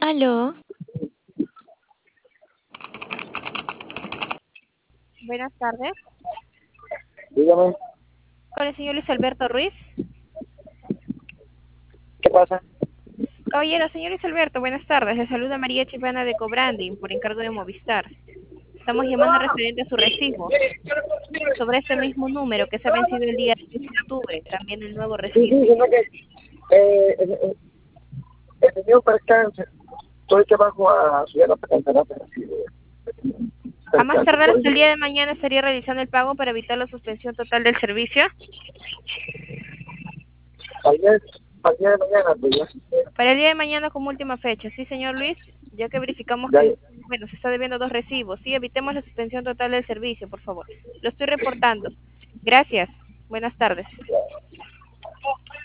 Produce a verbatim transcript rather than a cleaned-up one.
Aló, Buenas tardes. Dígame, Con el señor Luis Alberto Ruiz. ¿qué pasa? Caballero, señor Luis Alberto, buenas tardes. Le saluda María Chipana de Cobranding por encargo de Movistar. Estamos llamando referente a su recibo sobre este mismo número que se ha vencido el día seis de octubre. También el nuevo Sí, recibo. sí, sino que eh, el, el, el señor percance, estoy que bajo a subir la percance, así de A más percance, tardar por hasta eso. el día de mañana estaría realizando el pago para evitar la suspensión total del servicio. Ayer, ayer de mañana, pues ya, Para el día de mañana como última fecha. Sí, señor Luis, ya que verificamos ya, que, bueno, se está debiendo dos recibos. Sí, evitemos la suspensión total del servicio, por favor. Lo estoy reportando. Gracias. Buenas tardes. ya.